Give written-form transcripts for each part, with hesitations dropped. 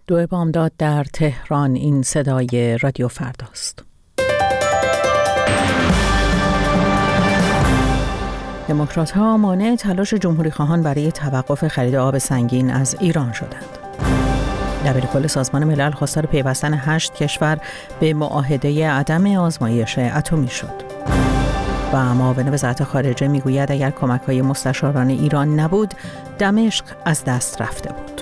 2 بامداد در تهران. این صدای رادیو فرداست. دموکرات‌ها مانع تلاش جمهوری‌خواهان برای توقف خرید آب سنگین از ایران شدند. دبیرکل سازمان ملل خواستار پیوستن 8 کشور به معاهده عدم آزمایش اتمی شد. و معاون وزارت خارجه میگوید اگر کمک‌های مستشاران ایران نبود، دمشق از دست رفته بود.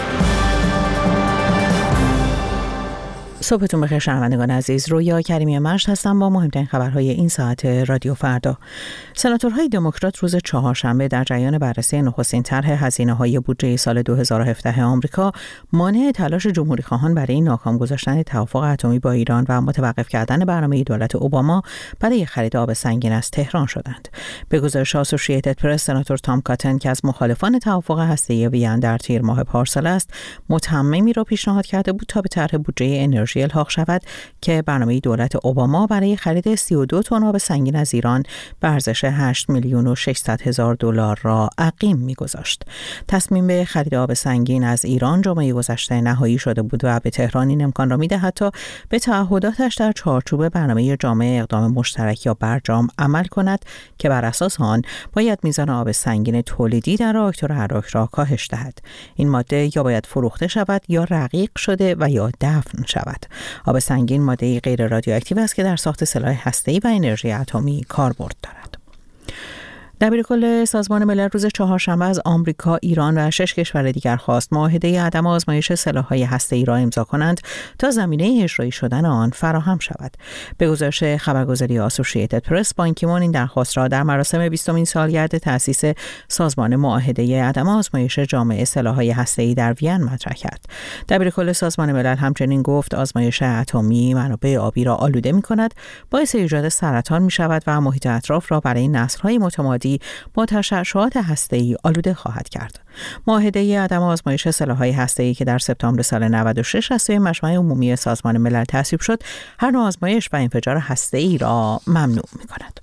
صبحتون بخیر شنوندگان عزیز. رویا کریمی مشت هستم با مهمترین خبرهای این ساعت رادیو فردا. سناتورهای دموکرات روز چهارشنبه در جریان بررسی نخستین طرح هزینه‌های بودجه سال 2017 آمریکا مانع تلاش جمهوری‌خواهان برای ناکام گذاشتن توافق اتمی با ایران و متوقف کردن برنامه دولت اوباما برای خرید آب سنگین از تهران شدند. به گزارش اسوسییتد پرس، سناتور تام کاتن که از مخالفان توافق هسته‌ای وین در تیر ماه پارسال است، متممی را پیشنهاد کرده بود تا به طرح بودجه انرژی الحاق شود که برنامه دولت اوباما برای خرید 32 تن آب سنگین از ایران به ارزش 8,600,000 دلار را عقیم می‌گذاشت. تصمیم به خرید آب سنگین از ایران جمعه گذشته نهایی شده بود و به تهران این امکان را می‌دهد تا به تعهداتش در چارچوب برنامه جامع اقدام مشترک یا برجام عمل کند که بر اساس آن باید میزان آب سنگین تولیدی در راکتور اراک را کاهش دهد. این ماده یا باید فروخته شود یا رقیق شده و یا دفن شود. آب سنگین ماده غیر رادیواکتیو است که در ساخت سلاح هسته‌ای و انرژی اتمی کاربرد دارد. دبیرکل سازمان ملل روز چهارشنبه از آمریکا، ایران و 6 کشور دیگر خواست معاهده عدم آزمایش سلاح‌های هسته‌ای را امضا کنند تا زمینه اجرایی شدن آن فراهم شود. به گزارش خبرگزاری اسوسییتد پرس، بان کی مون این درخواست را در مراسم 20مین سالگرد تأسیس سازمان معاهده عدم آزمایش جامع سلاح‌های هسته‌ای در وین مطرح کرد. دبیرکل سازمان ملل همچنین گفت آزمایش اتمی منابع آبی را آلوده می‌کند، باعث ایجاد سرطان می‌شود و محیط اطراف را برای نسل‌های متمادی با تشعشعات هسته‌ای آلوده خواهد کرد. معاهده عدم آزمایش سلاح‌های هسته‌ای که در سپتامبر سال 96 از سوی مجمع عمومی سازمان ملل تصویب شد، هر نوع آزمایش و انفجار هسته‌ای را ممنوع می‌کند.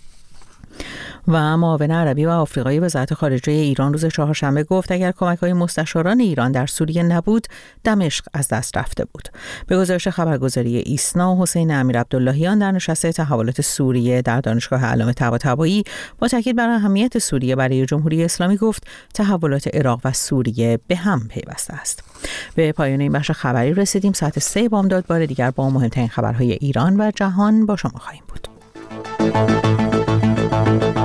و معاون عربی و آفریقایی وزارت خارجه ایران روز چهارشنبه گفت اگر کمک‌های مستشاران ایران در سوریه نبود، دمشق از دست رفته بود. به گزارش خبرگزاری ایسنا، حسین امیرعبداللهیان در نشست تحولات سوریه در دانشگاه علامه طباطبایی با تاکید بر اهمیت سوریه برای جمهوری اسلامی گفت تحولات عراق و سوریه به هم پیوسته است. به پایان این بخش خبری رسیدیم. ساعت 3 بامداد بار دیگر با مهمترین خبرهای ایران و جهان با شما خواهیم بود.